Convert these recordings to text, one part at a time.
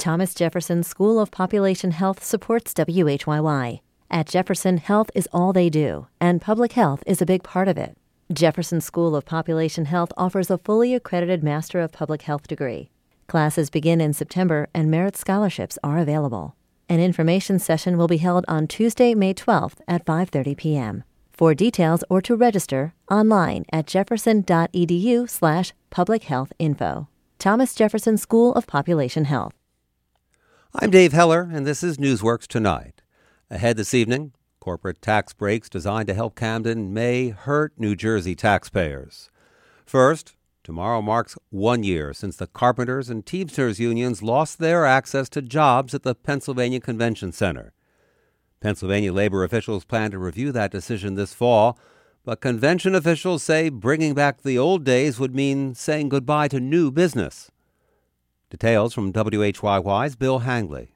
Thomas Jefferson School of Population Health supports WHYY. At Jefferson, health is all they do, and public health is a big part of it. Jefferson School of Population Health offers a fully accredited Master of Public Health degree. Classes begin in September, and merit scholarships are available. An information session will be held on Tuesday, May 12th at 5:30 p.m. For details or to register, online at jefferson.edu/publichealthinfo. Thomas Jefferson School of Population Health. I'm Dave Heller, and this is Newsworks Tonight. Ahead this evening, corporate tax breaks designed to help Camden may hurt New Jersey taxpayers. First, tomorrow marks 1 year since the Carpenters and Teamsters unions lost their access to jobs at the Pennsylvania Convention Center. Pennsylvania labor officials plan to review that decision this fall, but convention officials say bringing back the old days would mean saying goodbye to new business. Details from WHYY's Bill Hangley.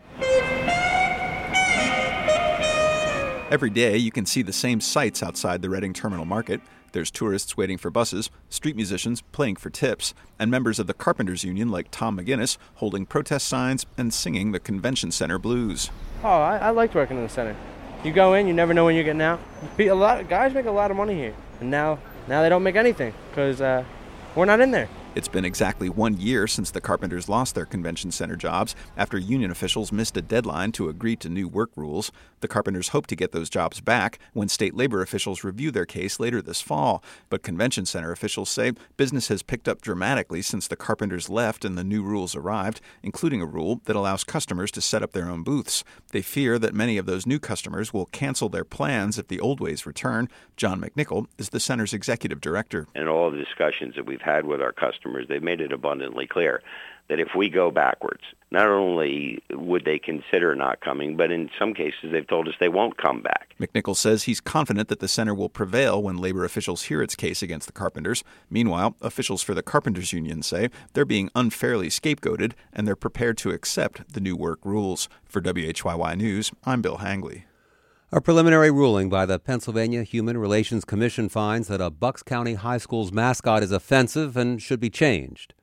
Every day you can see the same sights outside the Reading Terminal Market. There's tourists waiting for buses, street musicians playing for tips, and members of the Carpenters Union like Tom McGinnis holding protest signs and singing the Convention Center blues. Oh, I liked working in the center. You go in, you never know when you're getting out. A lot of guys make a lot of money here, and now they don't make anything because we're not in there. It's been exactly 1 year since the Carpenters lost their convention center jobs after union officials missed a deadline to agree to new work rules. The Carpenters hope to get those jobs back when state labor officials review their case later this fall. But convention center officials say business has picked up dramatically since the Carpenters left and the new rules arrived, including a rule that allows customers to set up their own booths. They fear that many of those new customers will cancel their plans if the old ways return. John McNichol is the center's executive director. In all the discussions that we've had with our customers, they've made it abundantly clear that if we go backwards, not only would they consider not coming, but in some cases they've told us they won't come back. McNichol says he's confident that the center will prevail when labor officials hear its case against the Carpenters. Meanwhile, officials for the Carpenters Union say they're being unfairly scapegoated and they're prepared to accept the new work rules. For WHYY News, I'm Bill Hangley. A preliminary ruling by the Pennsylvania Human Relations Commission finds that a Bucks County High School's mascot is offensive and should be changed.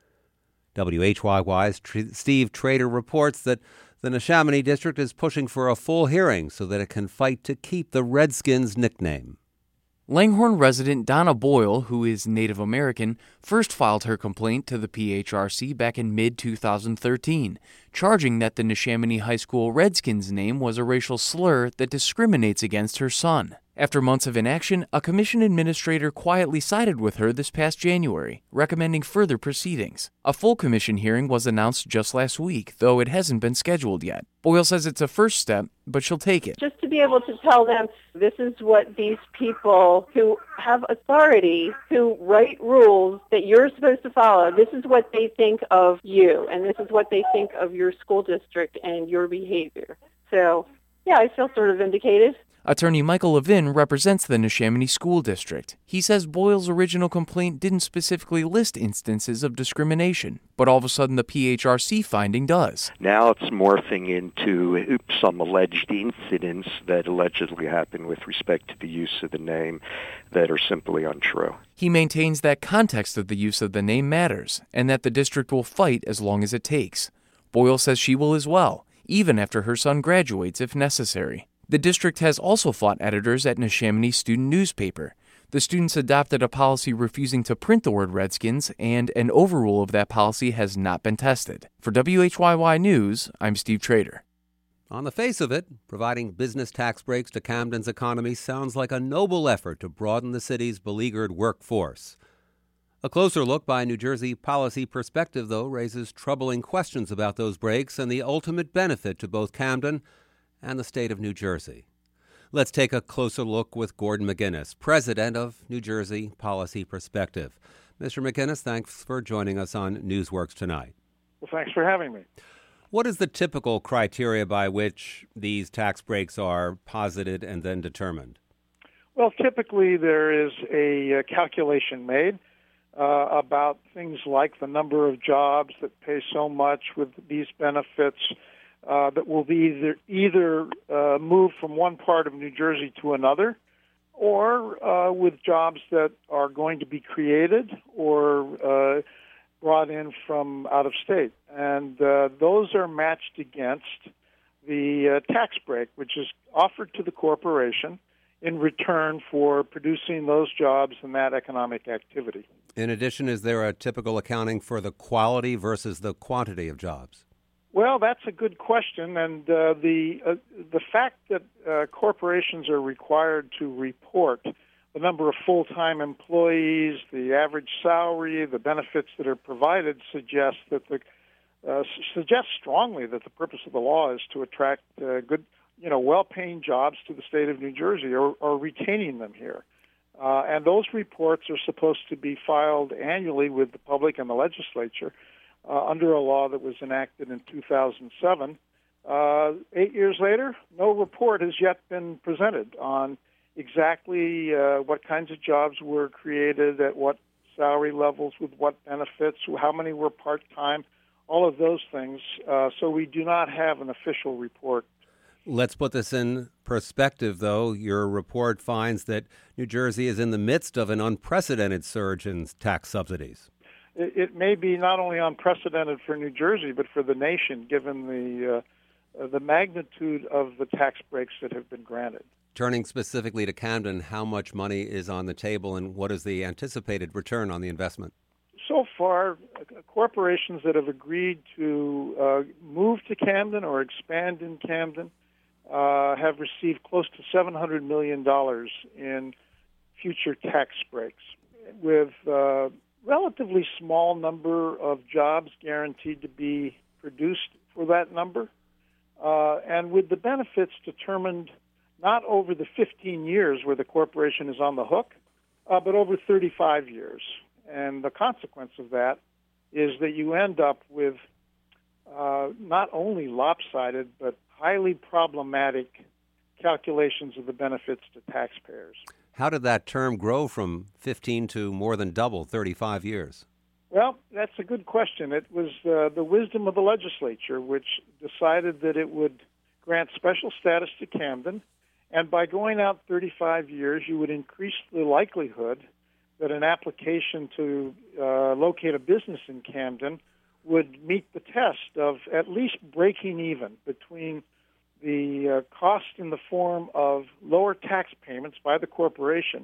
WHYY's Steve Trader reports that the Neshaminy District is pushing for a full hearing so that it can fight to keep the Redskins nickname. Langhorne resident Donna Boyle, who is Native American, first filed her complaint to the PHRC back in mid-2013, charging that the Neshaminy High School Redskins name was a racial slur that discriminates against her son. After months of inaction, a commission administrator quietly sided with her this past January, recommending further proceedings. A full commission hearing was announced just last week, though it hasn't been scheduled yet. Boyle says it's a first step, but she'll take it. Just to be able to tell them this is what these people who have authority, who write rules that you're supposed to follow, this is what they think of you, and this is what they think of your school district and your behavior. So, yeah, I feel sort of vindicated. Attorney Michael Levin represents the Neshaminy School District. He says Boyle's original complaint didn't specifically list instances of discrimination, but all of a sudden the PHRC finding does. Now it's morphing into some alleged incidents that allegedly happened with respect to the use of the name that are simply untrue. He maintains that context of the use of the name matters, and that the district will fight as long as it takes. Boyle says she will as well, even after her son graduates if necessary. The district has also fought editors at Neshaminy Student Newspaper. The students adopted a policy refusing to print the word Redskins, and an overrule of that policy has not been tested. For WHYY News, I'm Steve Trader. On the face of it, providing business tax breaks to Camden's economy sounds like a noble effort to broaden the city's beleaguered workforce. A closer look by New Jersey Policy Perspective, though, raises troubling questions about those breaks and the ultimate benefit to both Camden and the state of New Jersey. Let's take a closer look with Gordon McGinnis, president of New Jersey Policy Perspective. Mr. McGinnis, thanks for joining us on Newsworks tonight. Well, thanks for having me. What is the typical criteria by which these tax breaks are posited and then determined? Well, typically there is a calculation made about things like the number of jobs that pay so much with these benefits that will be either moved from one part of New Jersey to another, or with jobs that are going to be created or brought in from out of state. And those are matched against the tax break, which is offered to the corporation in return for producing those jobs and that economic activity. In addition, is there a typical accounting for the quality versus the quantity of jobs? Well, that's a good question, and the fact that corporations are required to report the number of full-time employees, the average salary, the benefits that are provided suggests strongly that the purpose of the law is to attract good, well-paying jobs to the state of New Jersey or retaining them here. And those reports are supposed to be filed annually with the public and the legislature under a law that was enacted in 2007. 8 years later, no report has yet been presented on exactly what kinds of jobs were created, at what salary levels, with what benefits, how many were part-time, all of those things. So we do not have an official report. Let's put this in perspective, though. Your report finds that New Jersey is in the midst of an unprecedented surge in tax subsidies. It may be not only unprecedented for New Jersey, but for the nation, given the magnitude of the tax breaks that have been granted. Turning specifically to Camden, how much money is on the table and what is the anticipated return on the investment? So far, corporations that have agreed to move to Camden or expand in Camden have received close to $700 million in future tax breaks, with a relatively small number of jobs guaranteed to be produced for that number, and with the benefits determined not over the 15 years where the corporation is on the hook, but over 35 years. And the consequence of that is that you end up with not only lopsided, but highly problematic calculations of the benefits to taxpayers. How did that term grow from 15 to more than double, 35 years? Well, that's a good question. It was the wisdom of the legislature, which decided that it would grant special status to Camden, and by going out 35 years, you would increase the likelihood that an application to locate a business in Camden would meet the test of at least breaking even between the cost in the form of lower tax payments by the corporation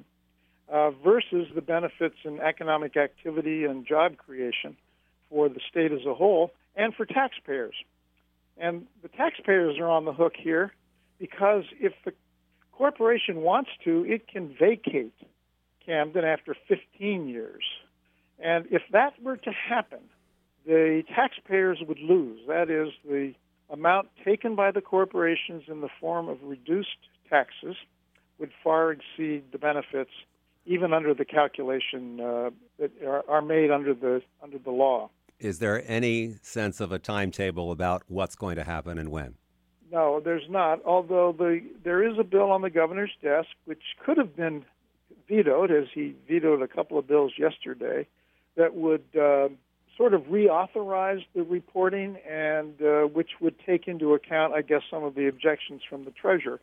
versus the benefits in economic activity and job creation for the state as a whole and for taxpayers. And the taxpayers are on the hook here because if the corporation wants to, it can vacate Camden after 15 years. And if that were to happen, the taxpayers would lose. That is, the amount taken by the corporations in the form of reduced taxes would far exceed the benefits, even under the calculation that are made under the law. Is there any sense of a timetable about what's going to happen and when? No, there's not, although there is a bill on the governor's desk which could have been vetoed, as he vetoed a couple of bills yesterday, that would sort of reauthorize the reporting and which would take into account, I guess, some of the objections from the treasurer.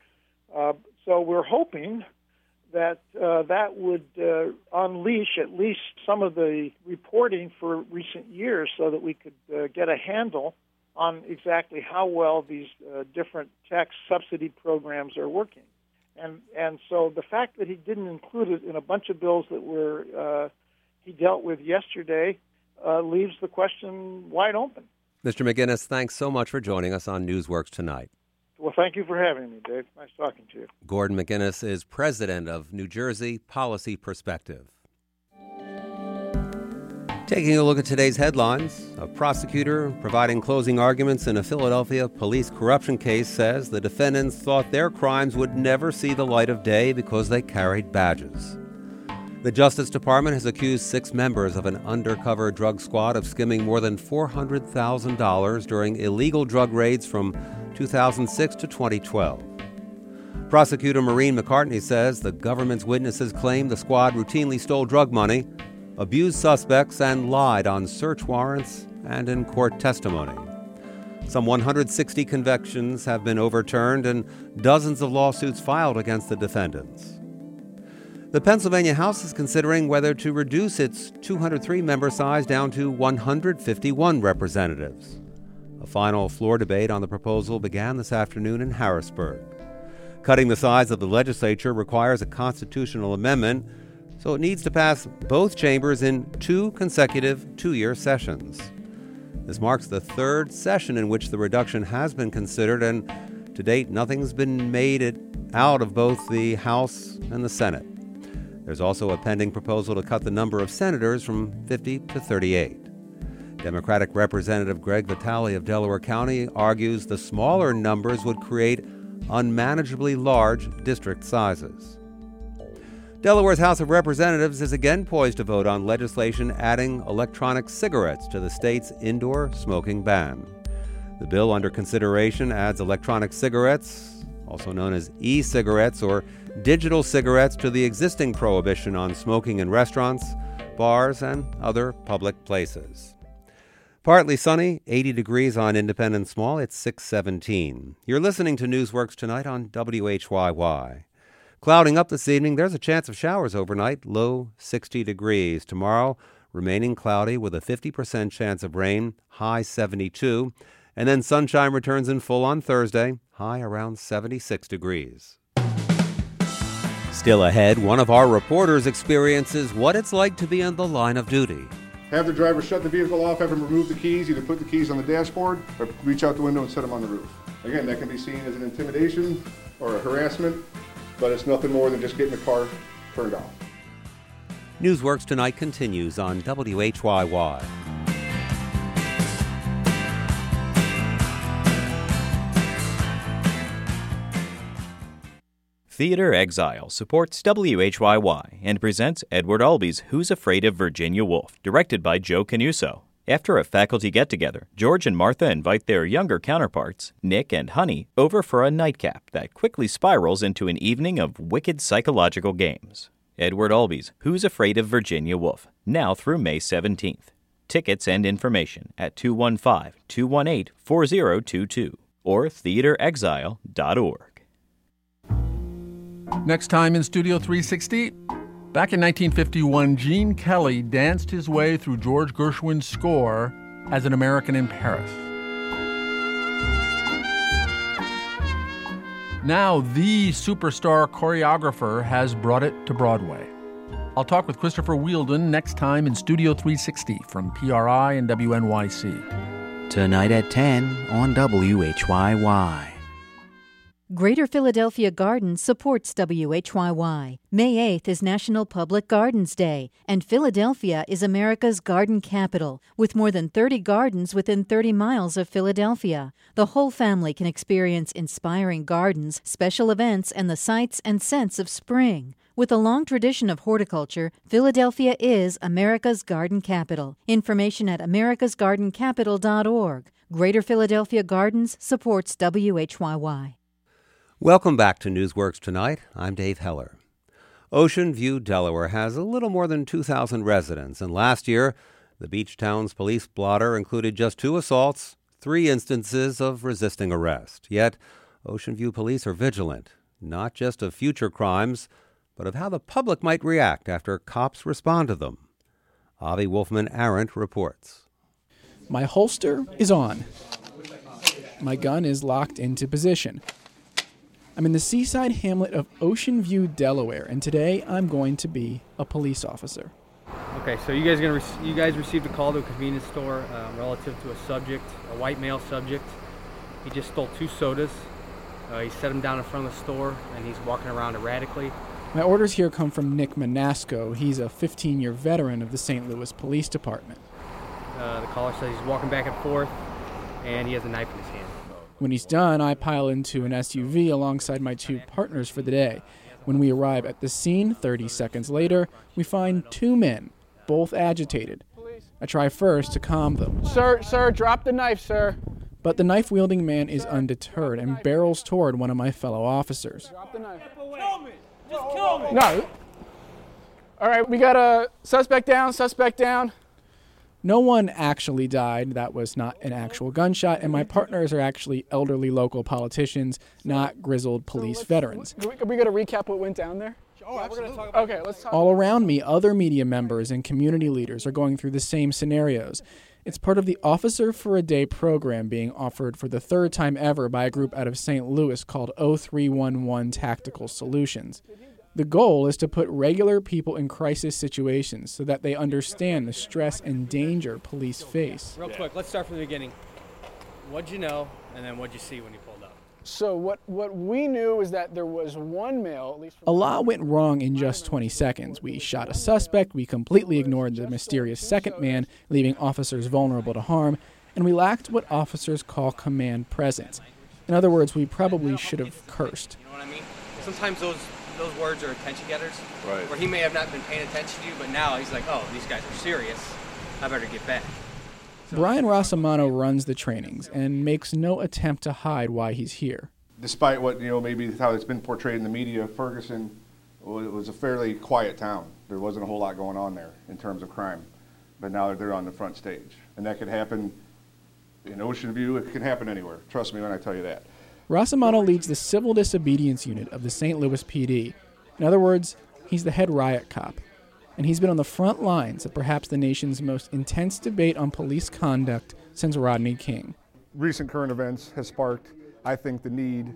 So we're hoping that that would unleash at least some of the reporting for recent years so that we could get a handle on exactly how well these different tax subsidy programs are working. And so the fact that he didn't include it in a bunch of bills that he dealt with yesterday leaves the question wide open. Mr. McGinnis, thanks so much for joining us on Newsworks Tonight. Well, thank you for having me, Dave. Nice talking to you. Gordon McGinnis is president of New Jersey Policy Perspective. Taking a look at today's headlines, a prosecutor providing closing arguments in a Philadelphia police corruption case says the defendants thought their crimes would never see the light of day because they carried badges. The Justice Department has accused 6 members of an undercover drug squad of skimming more than $400,000 during illegal drug raids from 2006 to 2012. Prosecutor Maureen McCartney says the government's witnesses claim the squad routinely stole drug money, abused suspects, and lied on search warrants and in court testimony. Some 160 convictions have been overturned and dozens of lawsuits filed against the defendants. The Pennsylvania House is considering whether to reduce its 203-member size down to 151 representatives. A final floor debate on the proposal began this afternoon in Harrisburg. Cutting the size of the legislature requires a constitutional amendment, so it needs to pass both chambers in 2 consecutive 2-year sessions. This marks the 3rd session in which the reduction has been considered, and to date, nothing's been made out of both the House and the Senate. There's also a pending proposal to cut the number of senators from 50 to 38. Democratic Representative Greg Vitale of Delaware County argues the smaller numbers would create unmanageably large district sizes. Delaware's House of Representatives is again poised to vote on legislation adding electronic cigarettes to the state's indoor smoking ban. The bill under consideration adds electronic cigarettes, also known as e-cigarettes or digital cigarettes, to the existing prohibition on smoking in restaurants, bars, and other public places. Partly sunny, 80 degrees on Independence Mall. It's 6:17. You're listening to Newsworks Tonight on WHYY. Clouding up this evening, there's a chance of showers overnight, low 60 degrees. Tomorrow, remaining cloudy with a 50% chance of rain, high 72. And then sunshine returns in full on Thursday, high around 76 degrees. Still ahead, one of our reporters experiences what it's like to be in the line of duty. Have the driver shut the vehicle off, have him remove the keys, either put the keys on the dashboard or reach out the window and set them on the roof. Again, that can be seen as an intimidation or a harassment, but it's nothing more than just getting the car turned off. Newsworks Tonight continues on WHYY. Theater Exile supports WHYY and presents Edward Albee's Who's Afraid of Virginia Woolf, directed by Joe Canuso. After a faculty get-together, George and Martha invite their younger counterparts, Nick and Honey, over for a nightcap that quickly spirals into an evening of wicked psychological games. Edward Albee's Who's Afraid of Virginia Woolf, now through May 17th. Tickets and information at 215-218-4022 or theaterexile.org. Next time in Studio 360, back in 1951, Gene Kelly danced his way through George Gershwin's score as an American in Paris. Now, the superstar choreographer has brought it to Broadway. I'll talk with Christopher Wheeldon next time in Studio 360 from PRI and WNYC. Tonight at 10 on WHYY. Greater Philadelphia Gardens supports WHYY. May 8th is National Public Gardens Day, and Philadelphia is America's garden capital, with more than 30 gardens within 30 miles of Philadelphia. The whole family can experience inspiring gardens, special events, and the sights and scents of spring. With a long tradition of horticulture, Philadelphia is America's garden capital. Information at americasgardencapital.org. Greater Philadelphia Gardens supports WHYY. Welcome back to Newsworks Tonight. I'm Dave Heller. Ocean View, Delaware has a little more than 2,000 residents, and last year, the beach town's police blotter included just 2 assaults, 3 instances of resisting arrest. Yet, Ocean View police are vigilant, not just of future crimes, but of how the public might react after cops respond to them. Avi Wolfman-Arendt reports. My holster is on. My gun is locked into position. I'm in the seaside hamlet of Ocean View, Delaware, and today I'm going to be a police officer. Okay, so you guys received a call to a convenience store relative to a subject, a white male subject. He just stole 2 sodas. He set them down in front of the store, and he's walking around erratically. My orders here come from Nick Manasco. He's a 15-year veteran of the St. Louis Police Department. The caller says he's walking back and forth, and he has a knife in his hand. When he's done, I pile into an SUV alongside my 2 partners for the day. When we arrive at the scene, 30 seconds later, we find 2 men, both agitated. I try first to calm them. Sir, drop the knife, sir. But the knife-wielding man is undeterred and barrels toward one of my fellow officers. Drop the knife. Kill me! Just kill me! No. All right, we got a suspect down. No one actually died. That was not an actual gunshot, and my partners are actually elderly local politicians, not grizzled police veterans. Are we going to recap what went down there? Oh, absolutely. Okay, let's talk. All around me, other media members and community leaders are going through the same scenarios. It's part of the Officer for a Day program being offered for the third time ever by a group out of St. Louis called 0311 Tactical Solutions. The goal is to put regular people in crisis situations so that they understand the stress and danger police face. Real quick, let's start from the beginning. What'd you know, and then what'd you see when you pulled up? So what we knew is that there was one male, at least. A lot went wrong in just 20 seconds. We shot a suspect, we completely ignored the mysterious second man, leaving officers vulnerable to harm, and we lacked what officers call command presence. In other words, we probably should have cursed. You know what I mean? Sometimes those words are attention getters. Right. Where he may have not been paying attention to you, but now he's like, oh, these guys are serious. I better get back. Brian Rossamano runs the trainings and makes no attempt to hide why he's here. Despite what, maybe how it's been portrayed in the media, Ferguson was a fairly quiet town. There wasn't a whole lot going on there in terms of crime. But now they're on the front stage. And that could happen in Ocean View. It can happen anywhere. Trust me when I tell you that. Rossamano leads the Civil Disobedience Unit of the St. Louis PD. In other words, he's the head riot cop. And he's been on the front lines of perhaps the nation's most intense debate on police conduct since Rodney King. Recent current events has sparked, I think, the need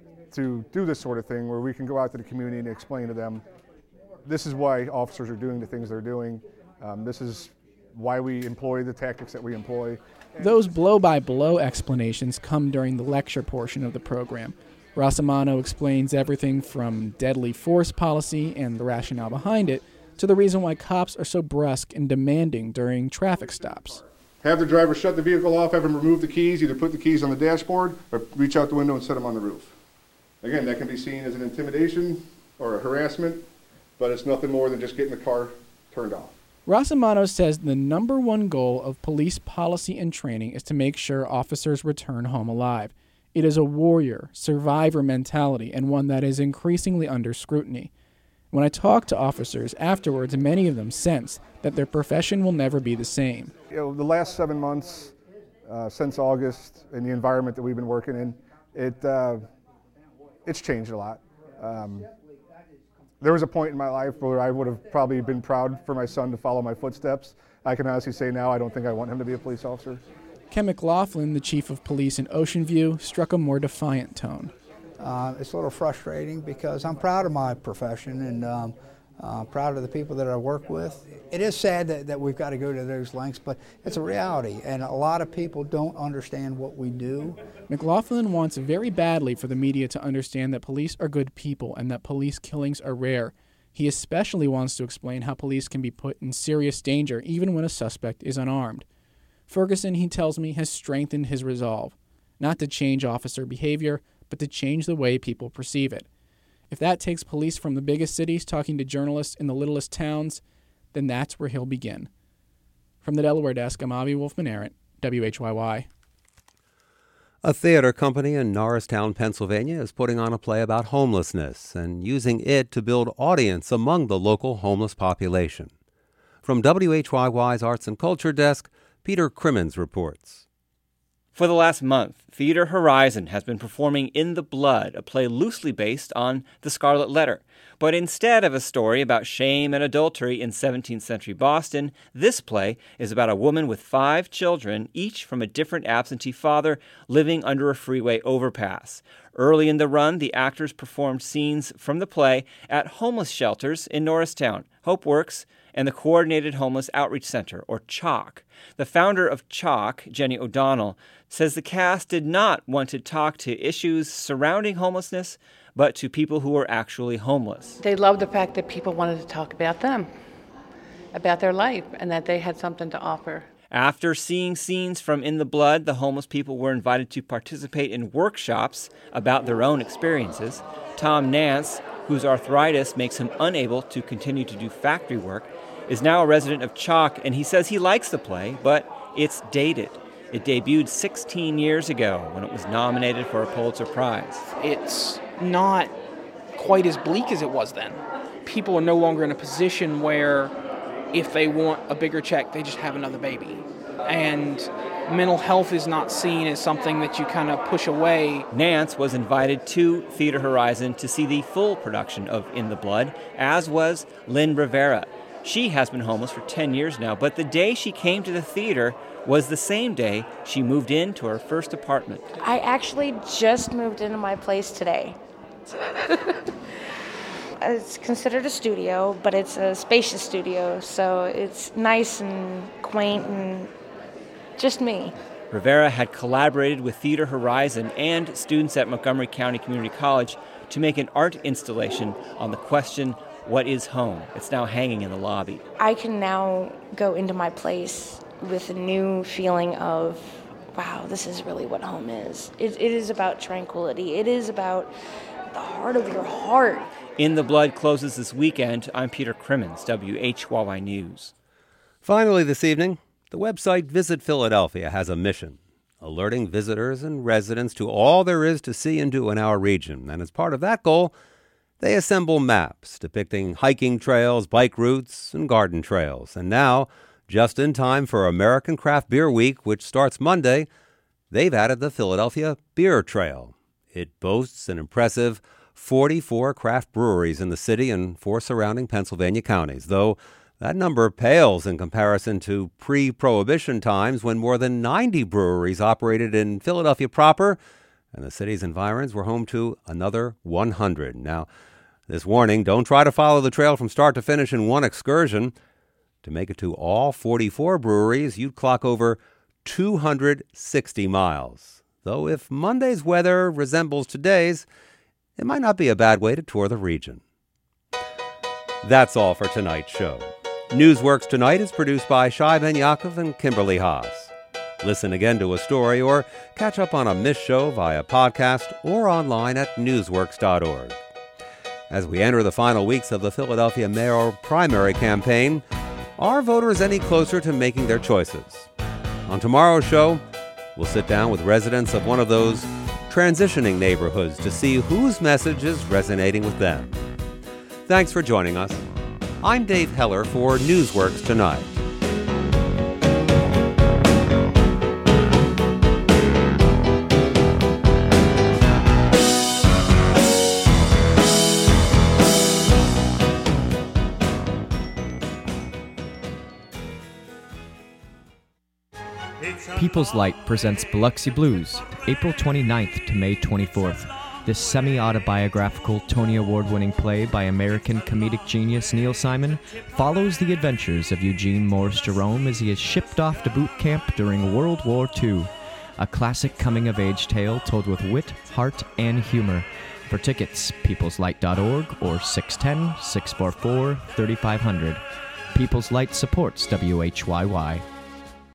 to do this sort of thing where we can go out to the community and explain to them, this is why officers are doing the things they're doing. This is why we employ the tactics that we employ. Those blow-by-blow explanations come during the lecture portion of the program. Rossamano explains everything from deadly force policy and the rationale behind it to the reason why cops are so brusque and demanding during traffic stops. Have the driver shut the vehicle off, have him remove the keys, either put the keys on the dashboard or reach out the window and set them on the roof. Again, that can be seen as an intimidation or a harassment, but it's nothing more than just getting the car turned off. Rossamano says the number one goal of police policy and training is to make sure officers return home alive. It is a warrior, survivor mentality and one that is increasingly under scrutiny. When I talk to officers afterwards, many of them sense that their profession will never be the same. The last 7 months since August in the environment that we've been working in, it's changed a lot. There was a point in my life where I would have probably been proud for my son to follow my footsteps. I can honestly say now I don't think I want him to be a police officer. Ken McLaughlin, the chief of police in Ocean View, struck a more defiant tone. It's a little frustrating because I'm proud of my profession and proud of the people that I work with. It is sad that we've got to go to those lengths, but it's a reality, and a lot of people don't understand what we do. McLaughlin wants very badly for the media to understand that police are good people and that police killings are rare. He especially wants to explain how police can be put in serious danger even when a suspect is unarmed. Ferguson, he tells me, has strengthened his resolve, not to change officer behavior, but to change the way people perceive it. If that takes police from the biggest cities talking to journalists in the littlest towns, then that's where he'll begin. From the Delaware desk, I'm Avi Wolfman-Arent, WHYY. A theater company in Norristown, Pennsylvania is putting on a play about homelessness and using it to build audience among the local homeless population. From WHYY's Arts and Culture desk, Peter Crimmins reports. For the last month, Theater Horizon has been performing In the Blood, a play loosely based on The Scarlet Letter. But instead of a story about shame and adultery in 17th century Boston, this play is about a woman with 5 children, each from a different absentee father, living under a freeway overpass. Early in the run, the actors performed scenes from the play at homeless shelters in Norristown, Hope Works, and the Coordinated Homeless Outreach Center, or CHOC. The founder of CHOC, Jenny O'Donnell, says the cast did not want to talk to issues surrounding homelessness, but to people who were actually homeless. They loved the fact that people wanted to talk about them, about their life, and that they had something to offer. After seeing scenes from In the Blood, the homeless people were invited to participate in workshops about their own experiences. Tom Nance, whose arthritis makes him unable to continue to do factory work, is now a resident of CHOC, and he says he likes the play, but it's dated. It debuted 16 years ago when it was nominated for a Pulitzer Prize. It's not quite as bleak as it was then. People are no longer in a position where if they want a bigger check, they just have another baby. And mental health is not seen as something that you kind of push away. Nance was invited to Theater Horizon to see the full production of In the Blood, as was Lynn Rivera. She has been homeless for 10 years now, but the day she came to the theater was the same day she moved into her first apartment. I actually just moved into my place today. It's considered a studio, but it's a spacious studio, so it's nice and quaint and just me. Rivera had collaborated with Theater Horizon and students at Montgomery County Community College to make an art installation on the question, what is home? It's now hanging in the lobby. I can now go into my place with a new feeling of, wow, this is really what home is. It is about tranquility. It is about the heart of your heart. In the Blood closes this weekend. I'm Peter Crimmins, WHYY News. Finally this evening, the website Visit Philadelphia has a mission, alerting visitors and residents to all there is to see and do in our region. And as part of that goal, they assemble maps depicting hiking trails, bike routes, and garden trails. And now, just in time for American Craft Beer Week, which starts Monday, they've added the Philadelphia Beer Trail. It boasts an impressive 44 craft breweries in the city and 4 surrounding Pennsylvania counties, though that number pales in comparison to pre-Prohibition times when more than 90 breweries operated in Philadelphia proper, and the city's environs were home to another 100. Now, this warning, don't try to follow the trail from start to finish in one excursion. To make it to all 44 breweries, you'd clock over 260 miles. Though if Monday's weather resembles today's, it might not be a bad way to tour the region. That's all for tonight's show. Newsworks Tonight is produced by Shai Ben Yaakov and Kimberly Haas. Listen again to a story or catch up on a missed show via podcast or online at newsworks.org. As we enter the final weeks of the Philadelphia mayoral primary campaign, are voters any closer to making their choices? On tomorrow's show, we'll sit down with residents of one of those transitioning neighborhoods to see whose message is resonating with them. Thanks for joining us. I'm Dave Heller for Newsworks Tonight. People's Light presents Biloxi Blues, April 29th to May 24th. This semi-autobiographical Tony Award-winning play by American comedic genius Neil Simon follows the adventures of Eugene Morris Jerome as he is shipped off to boot camp during World War II. A classic coming-of-age tale told with wit, heart, and humor. For tickets, peopleslight.org or 610-644-3500. People's Light supports WHYY.